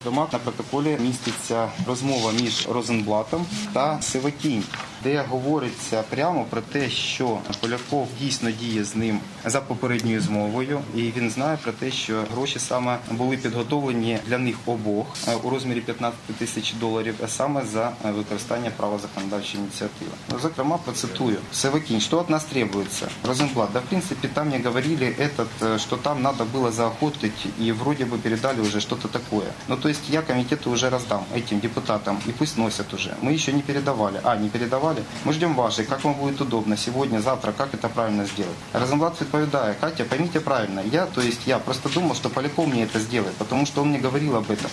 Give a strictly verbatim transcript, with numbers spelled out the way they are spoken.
Зокрема, на протоколі міститься розмова між Розенблатом та Севакінь, де говориться прямо про те, що Поляков дійсно діє з ним за попередньою змовою, і він знає про те, що гроші саме були підготовлені для них обох у розмірі п'ятнадцять тисяч доларів, а саме за використання права законодавчої ініціативи. Зокрема, процитую. Севакінь, що від нас требується? Розенблат, да в принципе там мне говорили, этот, что там надо было заохотить и вроде бы передали уже что-то такое. Ну то есть я комитету уже раздам этим депутатам и пусть носят уже. Мы еще не передавали. А, не передавали? Мы ждем вашей. Как вам будет удобно сегодня, завтра, как это правильно сделать? Розенблат відповідає, Катя, поймите правильно, я, то есть я просто думал, что Поляков мне это сделает, потому что он мне говорил об этом.